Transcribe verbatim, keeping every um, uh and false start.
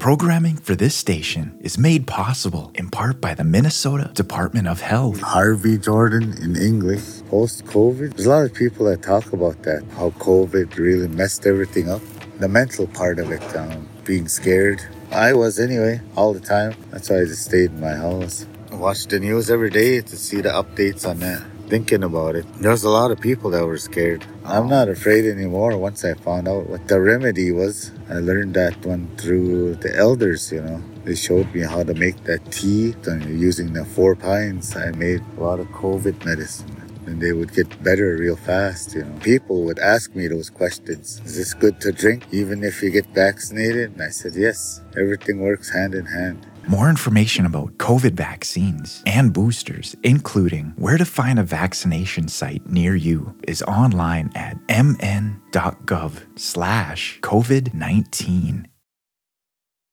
Programming for this station is made possible in part by the Minnesota Department of Health. Harvey Jordan in English. Post-COVID, there's a lot of people that talk about that, how COVID really messed everything up. The mental part of it, um, being scared. I was anyway, all the time. That's why I just stayed in my house. I watched the news every day to see the updates on that. Thinking about it, there's a lot of people that were scared. I'm not afraid anymore once I found out what the remedy was. I learned that one through the elders, you know. They showed me how to make that tea using the four pines. I made a lot of COVID medicine. And they would get better real fast, you know. People would ask me those questions. Is this good to drink even if you get vaccinated? And I said, yes. Everything works hand in hand. More information about COVID vaccines and boosters, including where to find a vaccination site near you, is online at m n dot gov slash COVID nineteen.